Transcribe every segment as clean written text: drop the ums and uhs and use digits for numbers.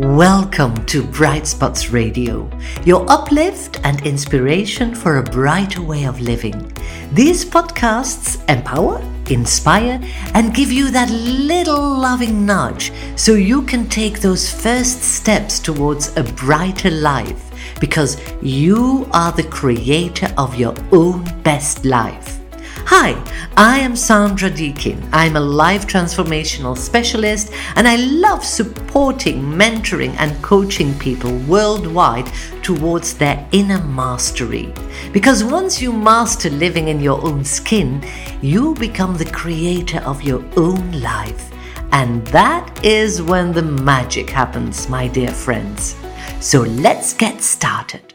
Welcome to Bright Spots Radio, your uplift and inspiration for a brighter way of living. These podcasts empower, inspire, and give you that little loving nudge so you can take those first steps towards a brighter life, because you are the creator of your own best life. Hi, I am Sandra Deakin. I'm a life transformational specialist and I love supporting, mentoring and coaching people worldwide towards their inner mastery. Because once you master living in your own skin, you become the creator of your own life. And that is when the magic happens, my dear friends. So let's get started.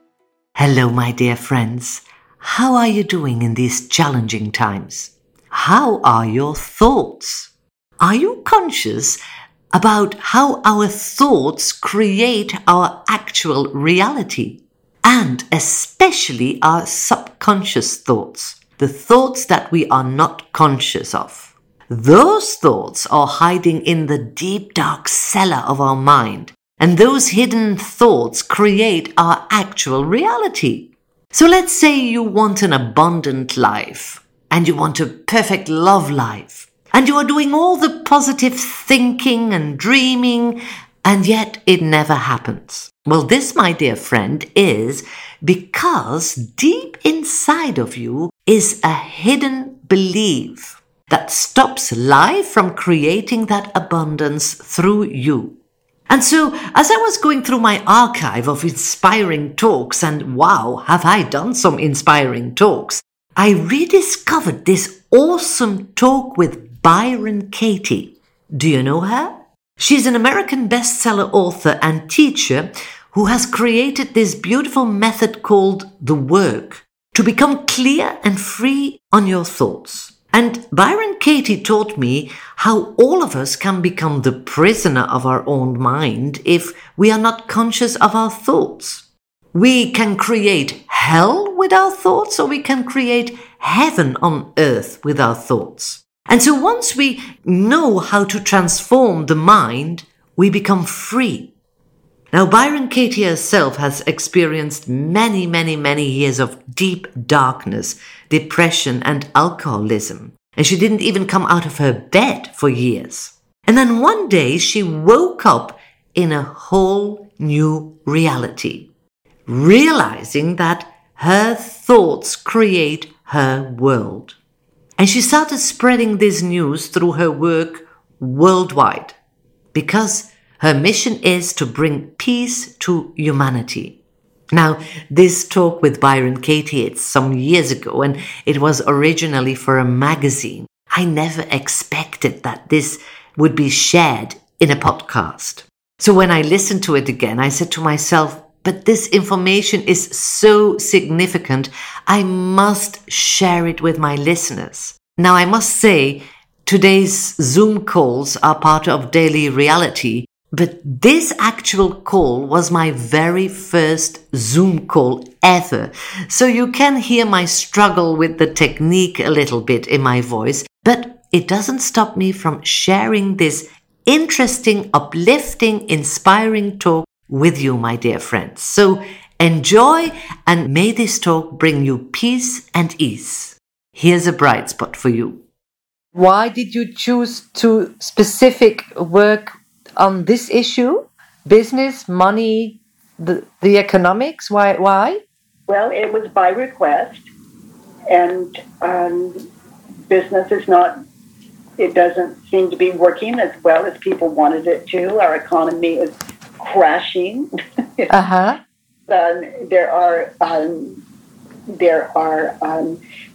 Hello, my dear friends. How are you doing in these challenging times? How are your thoughts? Are you conscious about how our thoughts create our actual reality? And especially our subconscious thoughts, the thoughts that we are not conscious of. Those thoughts are hiding in the deep dark cellar of our mind, and those hidden thoughts create our actual reality. So let's say you want an abundant life and you want a perfect love life and you are doing all the positive thinking and dreaming and yet it never happens. Well, this, my dear friend, is because deep inside of you is a hidden belief that stops life from creating that abundance through you. And so, as I was going through my archive of inspiring talks, and wow, have I done some inspiring talks, I rediscovered this awesome talk with Byron Katie. Do you know her? She's an American bestseller author and teacher who has created this beautiful method called The Work to become clear and free on your thoughts. And Byron Katie taught me how all of us can become the prisoner of our own mind if we are not conscious of our thoughts. We can create hell with our thoughts, or we can create heaven on earth with our thoughts. And so once we know how to transform the mind, we become free. Now, Byron Katie herself has experienced many years of deep darkness, depression and alcoholism. And she didn't even come out of her bed for years. And then one day she woke up in a whole new reality, realizing that her thoughts create her world. And she started spreading this news through her work worldwide because her mission is to bring peace to humanity. Now, this talk with Byron Katie, it's some years ago, and it was originally for a magazine. I never expected that this would be shared in a podcast. So when I listened to it again, I said to myself, but this information is so significant, I must share it with my listeners. Now, I must say, today's Zoom calls are part of daily reality. But this actual call was my very first Zoom call ever. So you can hear my struggle with the technique a little bit in my voice, but it doesn't stop me from sharing this interesting, uplifting, inspiring talk with you, my dear friends. So enjoy, and may this talk bring you peace and ease. Here's a bright spot for you. Why did you choose to specific work on this issue? Business, money, the economics? Why? Well, it was by request, and business is not, it doesn't seem to be working as well as people wanted it to. Our economy is crashing. There are,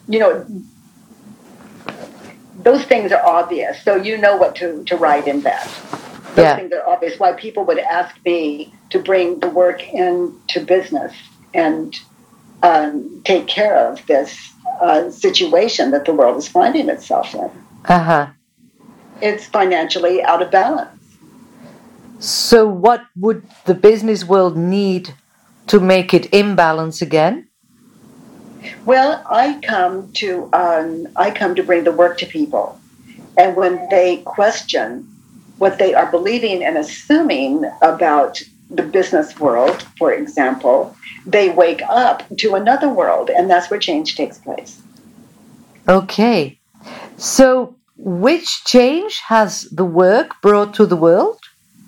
those things are obvious, so you know what to write in that. Those things are obvious. Why people would ask me to bring the work into business and take care of this situation that the world is finding itself in. It's financially out of balance. So what would the business world need to make it in balance again? Well, I come to bring the work to people, and when they question what they are believing and assuming about the business world, for example, they wake up to another world, and that's where change takes place. Okay. So, which change has the work brought to the world?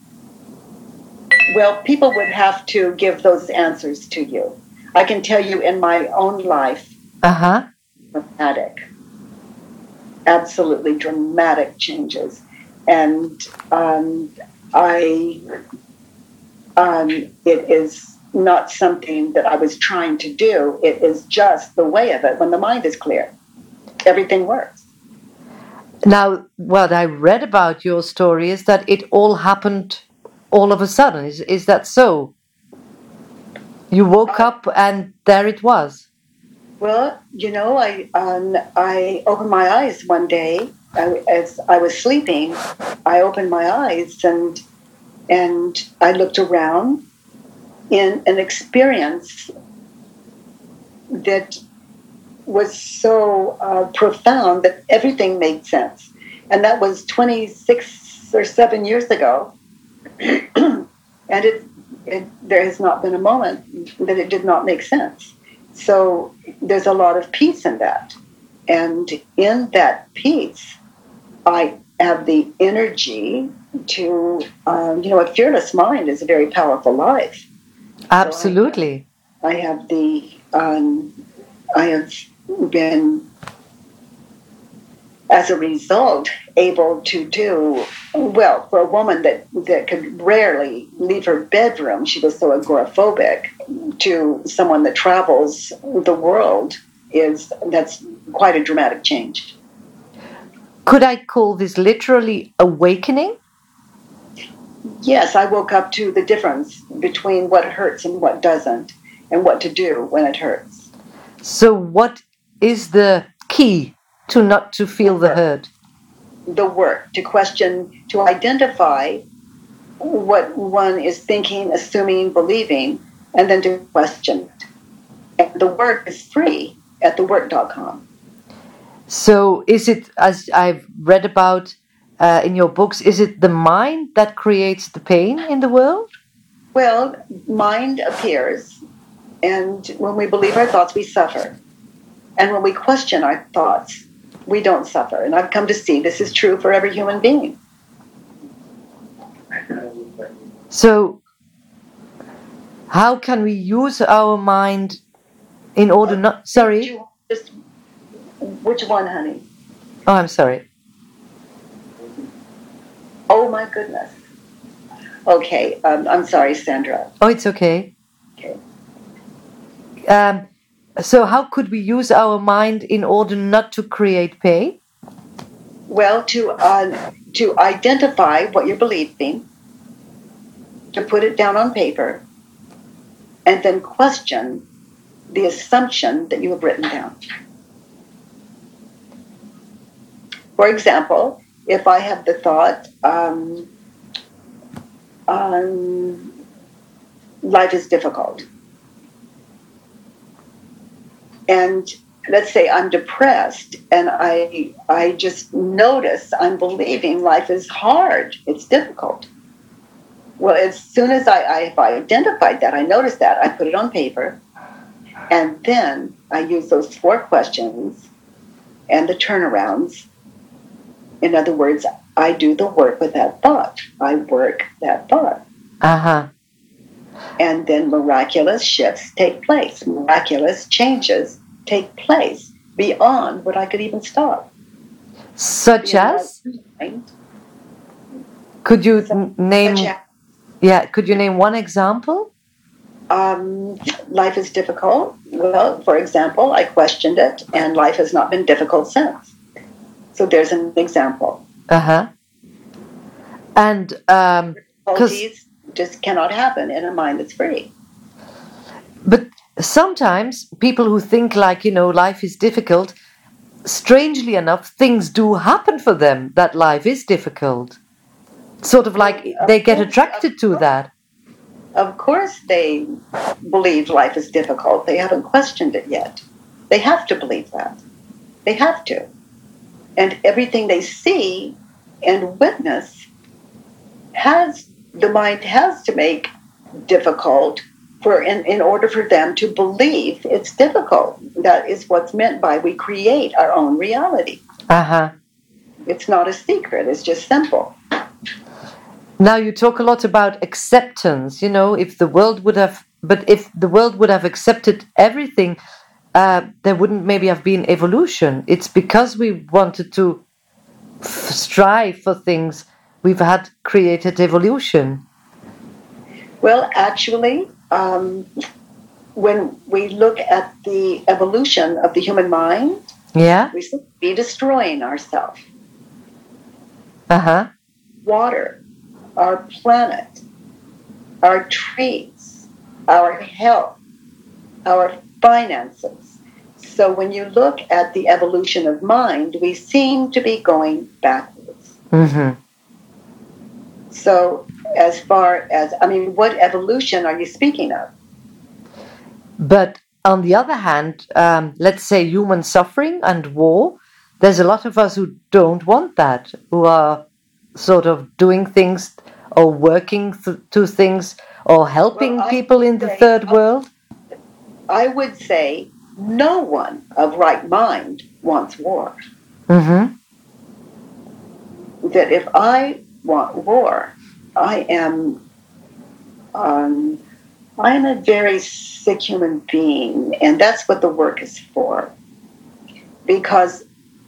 Well, people would have to give those answers to you. I can tell you in my own life, dramatic, absolutely dramatic changes. And it is not something that I was trying to do. It is just the way of it. When the mind is clear, everything works. Now, what I read about your story is that it all happened all of a sudden. Is that so? You woke up and there it was. Well, I opened my eyes one day as I was sleeping. I opened my eyes and I looked around in an experience that was so profound that everything made sense. And that was 26 or 7 years ago. And there has not been a moment that it did not make sense. So there's a lot of peace in that. And in that peace, I have the energy to, a fearless mind is a very powerful life. Absolutely. So I have been, as a result, able to do, well, for a woman that could rarely leave her bedroom, she was so agoraphobic, to someone that travels the world, that's quite a dramatic change. Could I call this literally awakening? Yes, I woke up to the difference between what hurts and what doesn't, and what to do when it hurts. So what is the key to not to feel the hurt? The work, to question, to identify what one is thinking, assuming, believing, and then to question it. And the work is free at thework.com. So is it, as I've read about in your books, is it the mind that creates the pain in the world? Well, mind appears, and when we believe our thoughts, we suffer. And when we question our thoughts, we don't suffer. And I've come to see this is true for every human being. So how can we use our mind in order not... Sorry? Which one, honey? Oh, I'm sorry. Oh, my goodness. Okay, I'm sorry, Sandra. Oh, it's okay. Okay. So how could we use our mind in order not to create pain? Well, to identify what you're believing, to put it down on paper, and then question the assumption that you have written down. For example, if I have the thought, life is difficult, and let's say I'm depressed, and I just notice I'm believing life is hard, it's difficult. Well, as soon as I've identified that, I notice that, I put it on paper, and then I use those 4 questions and the turnarounds. In other words, I do the work with that thought. I work that thought. And then miraculous shifts take place. Miraculous changes take place beyond what I could even stop. Such as? Could you name... Yeah, could you name one example? Life is difficult. Well, for example, I questioned it, and life has not been difficult since. So there's an example. And difficulties just cannot happen in a mind that's free. But sometimes people who think like, life is difficult, strangely enough, things do happen for them that life is difficult. Sort of like they get attracted to that. Of course they believe life is difficult. They haven't questioned it yet. They have to believe that. They have to. And everything they see and witness the mind has to make difficult in order for them to believe it's difficult. That is what's meant by we create our own reality. Uh-huh. It's not a secret. It's just simple. Now you talk a lot about acceptance. If the world would have accepted everything, there wouldn't maybe have been evolution. It's because we wanted to strive for things we've had created evolution. Well, actually, when we look at the evolution of the human mind, we seem to be destroying ourselves. Uh-huh. Water, our planet, our trees, our health, our finances. So when you look at the evolution of mind, we seem to be going backwards. Mm-hmm. So as far as, what evolution are you speaking of? But on the other hand, let's say human suffering and war, there's a lot of us who don't want that, who are sort of doing things or working to things or helping people in the third world. I would say no one of right mind wants war. Mm-hmm. That if I want war, I am a very sick human being, and that's what the work is for. Because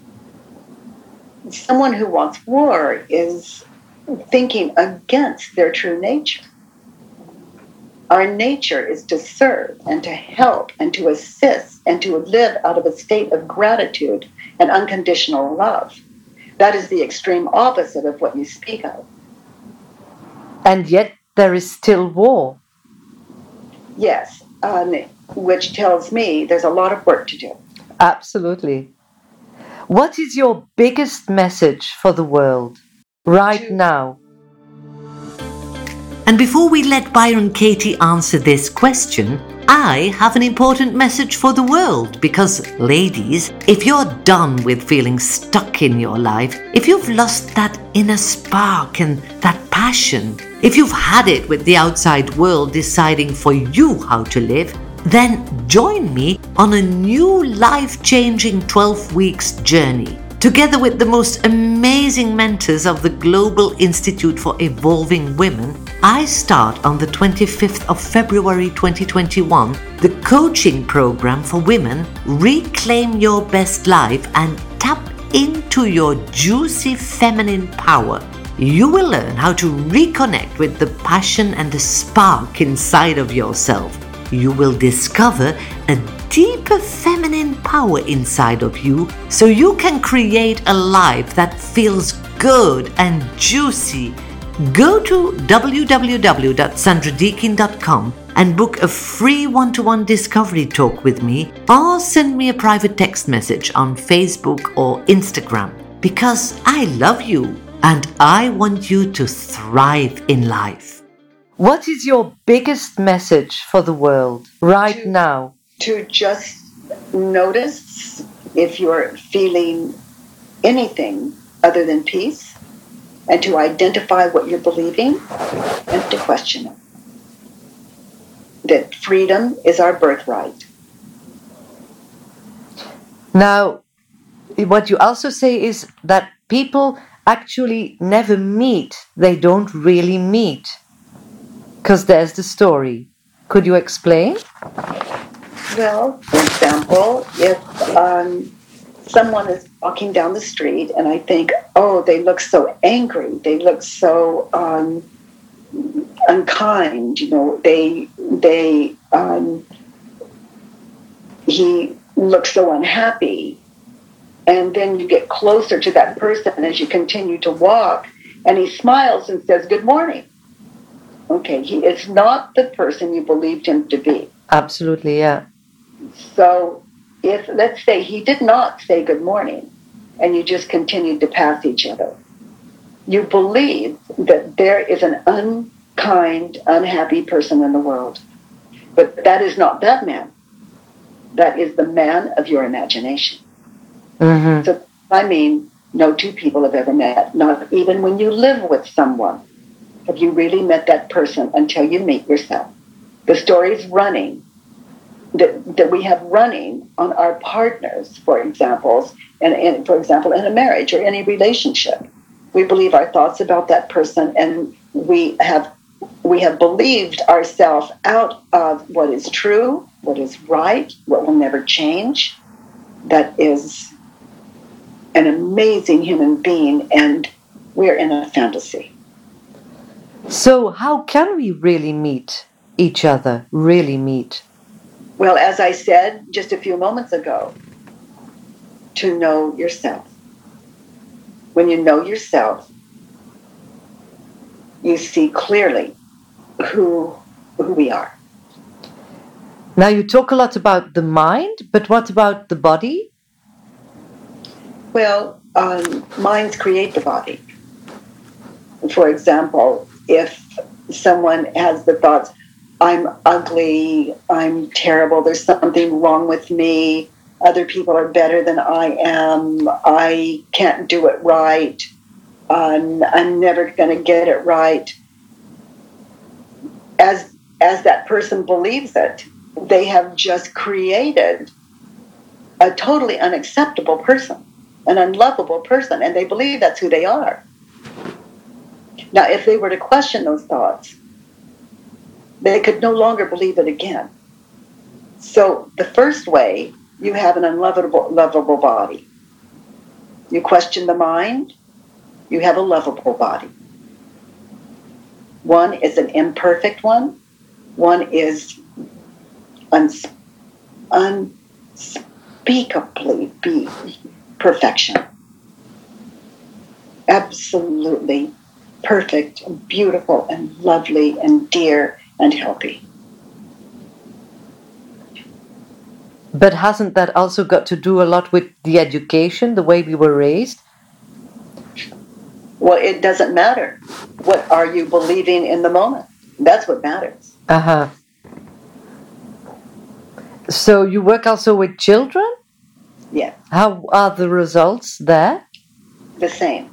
someone who wants war is thinking against their true nature. Our nature is to serve and to help and to assist and to live out of a state of gratitude and unconditional love. That is the extreme opposite of what you speak of. And yet there is still war. Yes, which tells me there's a lot of work to do. Absolutely. What is your biggest message for the world right now? And before we let Byron Katie answer this question, I have an important message for the world because, ladies, if you're done with feeling stuck in your life, if you've lost that inner spark and that passion, if you've had it with the outside world deciding for you how to live, then join me on a new life-changing 12 weeks journey. Together with the most amazing mentors of the Global Institute for Evolving Women, I start on the 25th of February 2021 the coaching program for women Reclaim Your Best Life and Tap into Your Juicy Feminine Power. You will learn how to reconnect with the passion and the spark inside of yourself. You will discover a deeper feminine power inside of you so you can create a life that feels good and juicy. Go to www.sandradeakin.com and book a free one-to-one discovery talk with me, or send me a private text message on Facebook or Instagram, because I love you and I want you to thrive in life. What is your biggest message for the world right now? To just notice if you're feeling anything other than peace, and to identify what you're believing and to question it. That freedom is our birthright. Now, what you also say is that people actually never meet. They don't really meet. Because there's the story. Could you explain? Well, for example, if someone is walking down the street and I think, oh, they look so angry, they look so unkind, he looks so unhappy. And then you get closer to that person as you continue to walk, and he smiles and says, good morning. Okay, he is not the person you believed him to be. Absolutely, yeah. So if, let's say, he did not say good morning, and you just continued to pass each other, you believe that there is an unkind, unhappy person in the world. But that is not that man. That is the man of your imagination. Mm-hmm. So, no two people have ever met, not even when you live with someone. Have you really met that person until you meet yourself? The stories running that we have running on our partners, for example, and for example, in a marriage or any relationship, we believe our thoughts about that person, and we have believed ourselves out of what is true, what is right, what will never change. That is an amazing human being, and we're in a fantasy. So how can we really meet each other, really meet? Well, as I said just a few moments ago, to know yourself. When you know yourself, you see clearly who we are. Now you talk a lot about the mind, but what about the body? Well, minds create the body. For example, if someone has the thoughts, I'm ugly, I'm terrible, there's something wrong with me, other people are better than I am, I can't do it right, I'm never going to get it right. As that person believes it, they have just created a totally unacceptable person, an unlovable person, and they believe that's who they are. Now, if they were to question those thoughts, they could no longer believe it again. So the first way, you have an unlovable body. You question the mind, you have a lovable body. One is an imperfect one. One is unspeakably perfection. Absolutely perfect, and beautiful, and lovely, and dear, and healthy. But hasn't that also got to do a lot with the education, the way we were raised? Well, it doesn't matter. What are you believing in the moment? That's what matters. Uh-huh. So you work also with children? Yeah. How are the results there? The same.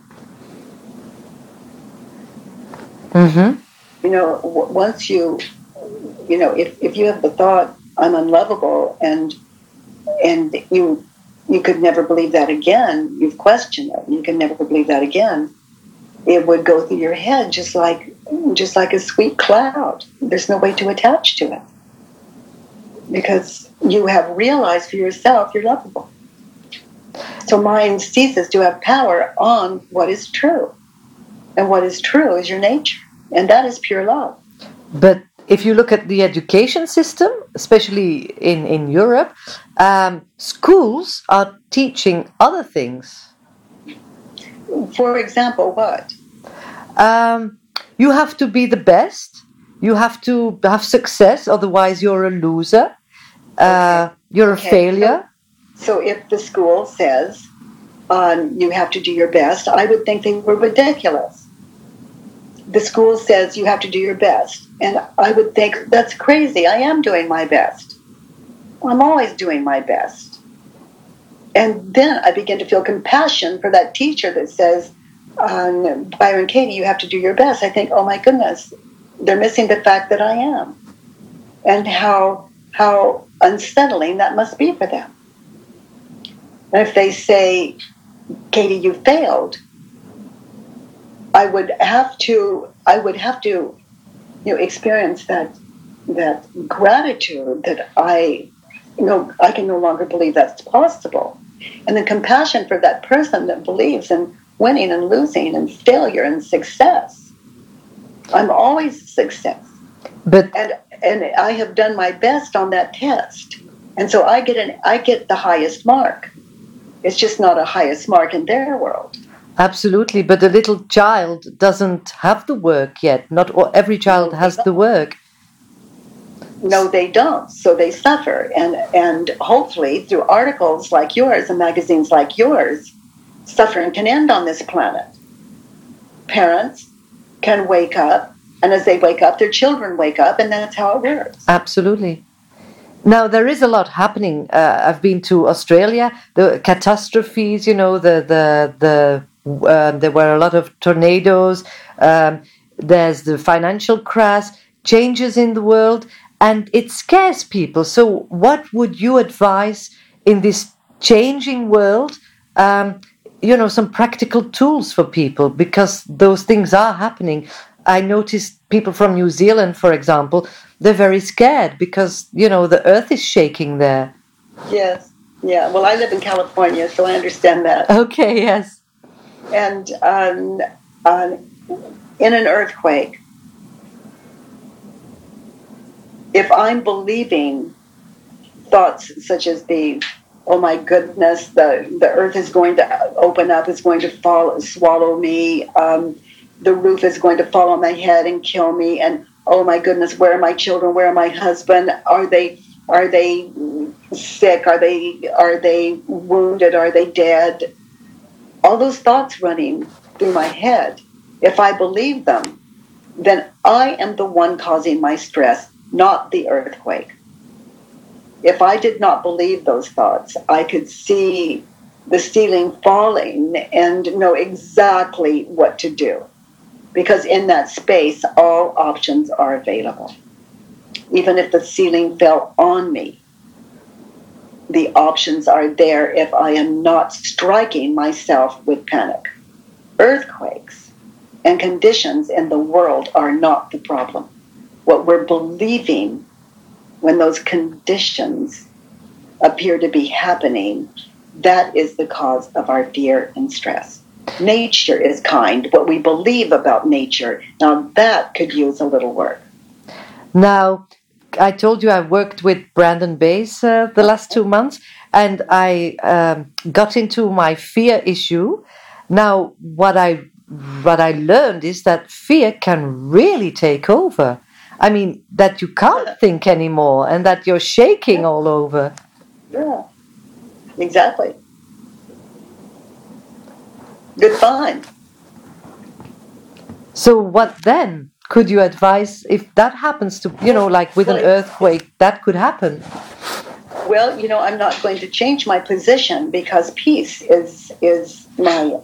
Mm-hmm. You know, once if you have the thought, I'm unlovable, and you could never believe that again, you've questioned it, you can never believe that again, it would go through your head just like a sweet cloud. There's no way to attach to it. Because you have realized for yourself you're lovable. So mind ceases to have power on what is true. And what is true is your nature. And that is pure love. But if you look at the education system, especially in Europe, schools are teaching other things. For example, what? You have to be the best. You have to have success, otherwise you're a loser. You're a failure. So if the school says you have to do your best, I would think they were ridiculous. The school says you have to do your best, and I would think that's crazy. I am doing my best. I'm always doing my best. And then I begin to feel compassion for that teacher that says, Byron Katie, you have to do your best. I think, oh my goodness, they're missing the fact that I am. And how unsettling that must be for them. And if they say, Katie, you failed, I would have to experience that gratitude that I can no longer believe that's possible. And the compassion for that person that believes in winning and losing and failure and success. I'm always success. And I have done my best on that test. And so I get the highest mark. It's just not a highest mark in their world. Absolutely, but the little child doesn't have the work yet. Not every child has the work. No, they don't. So they suffer. And hopefully through articles like yours and magazines like yours, suffering can end on this planet. Parents can wake up, and as they wake up, their children wake up, and that's how it works. Absolutely. Now, there is a lot happening. I've been to Australia. The catastrophes, there were a lot of tornadoes. there's the financial crash, changes in the world, and it scares people. So what would you advise in this changing world? Some practical tools for people, because those things are happening. I noticed people from New Zealand, for example, they're very scared because, the earth is shaking there. Yes. Yeah. Well, I live in California, so I understand that. Okay, yes. And in an earthquake, if I'm believing thoughts such as oh my goodness, the earth is going to open up, it's going to swallow me, the roof is going to fall on my head and kill me, and oh my goodness, where are my children, where are my husband, are they sick, are they wounded, are they dead? All those thoughts running through my head, if I believe them, then I am the one causing my stress, not the earthquake. If I did not believe those thoughts, I could see the ceiling falling and know exactly what to do. Because in that space, all options are available. Even if the ceiling fell on me, the options are there if I am not striking myself with panic. Earthquakes and conditions in the world are not the problem. What we're believing when those conditions appear to be happening, that is the cause of our fear and stress. Nature is kind. What we believe about nature, now that could use a little work. Now, I told you I worked with Brandon Bays the last 2 months, and I got into my fear issue. Now, what I learned is that fear can really take over. I mean, that you can't think anymore and that you're shaking all over. Yeah, exactly. Good find. So what then? Could you advise if that happens to, like with an earthquake, that could happen? Well, I'm not going to change my position because peace is my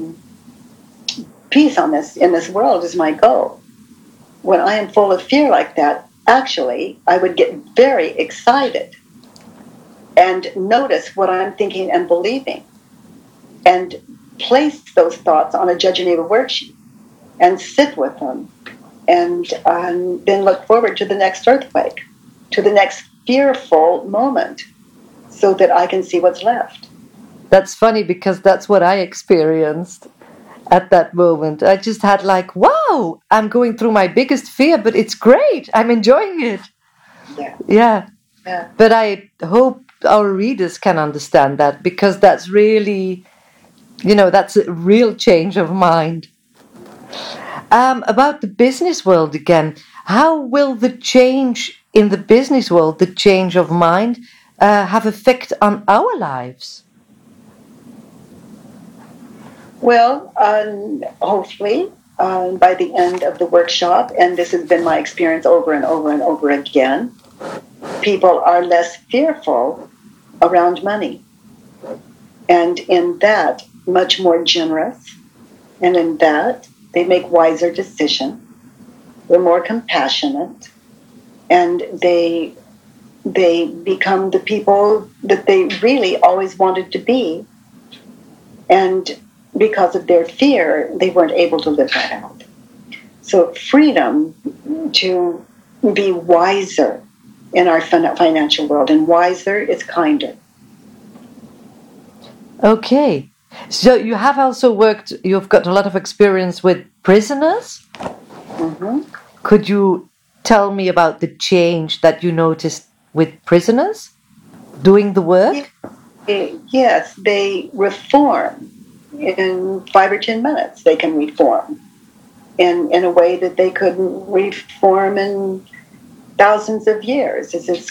peace in this world is my goal. When I am full of fear like that, actually, I would get very excited and notice what I'm thinking and believing and place those thoughts on a Judge Your Neighbor worksheet and sit with them and then look forward to the next earthquake, to the next fearful moment so that I can see what's left. That's funny because that's what I experienced at that moment. I just had like, wow, I'm going through my biggest fear, but it's great. I'm enjoying it. Yeah. But I hope our readers can understand that, because that's really, that's a real change of mind. About the business world again, how will the change in the business world, the change of mind, have effect on our lives? Well, hopefully by the end of the workshop, and this has been my experience over and over and over again, people are less fearful around money. And in that, much more generous. And in that, they make wiser decisions. They're more compassionate. And they become the people that they really always wanted to be. And because of their fear, they weren't able to live that out. So freedom to be wiser in our financial world. And wiser is kinder. Okay. So you've got a lot of experience with prisoners. Mm-hmm. Could you tell me about the change that you noticed with prisoners doing the work? Yes, they reform in 5 or 10 minutes. They can reform in a way that they couldn't reform in thousands of years. It's as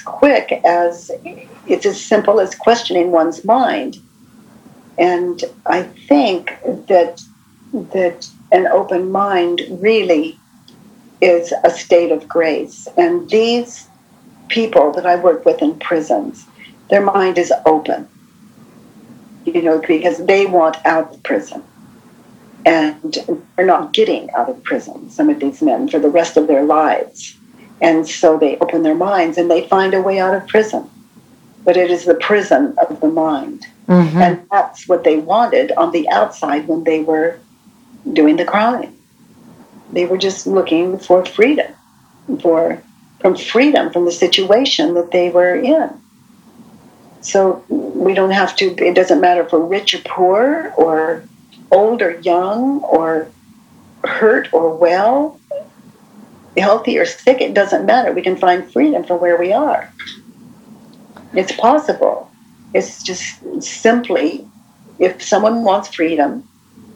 simple as questioning one's mind. And I think that an open mind really is a state of grace. And these people that I work with in prisons, their mind is open, because they want out of prison. And they're not getting out of prison, some of these men, for the rest of their lives. And so they open their minds and they find a way out of prison. But it is the prison of the mind. Mm-hmm. And that's what they wanted on the outside when they were doing the crime. They were just looking for freedom, from freedom from the situation that they were in. So we don't have to, it doesn't matter if we're rich or poor, or old or young, or hurt or well, healthy or sick, it doesn't matter. We can find freedom from where we are. It's possible. It's just simply, if someone wants freedom,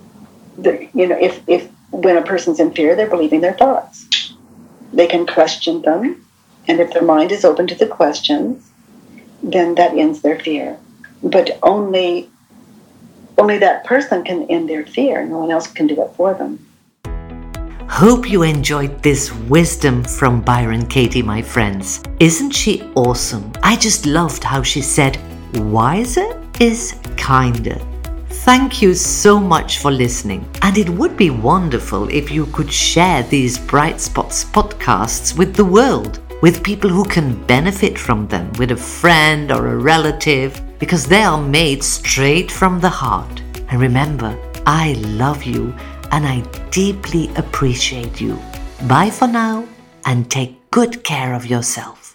if when a person's in fear, they're believing their thoughts. They can question them, and if their mind is open to the questions, then that ends their fear. But only that person can end their fear. No one else can do it for them. Hope you enjoyed this wisdom from Byron Katie, my friends. Isn't she awesome? I just loved how she said, wiser is kinder. Thank you so much for listening. And it would be wonderful if you could share these Bright Spots podcasts with the world, with people who can benefit from them, with a friend or a relative, because they are made straight from the heart. And remember, I love you and I deeply appreciate you. Bye for now and take good care of yourself.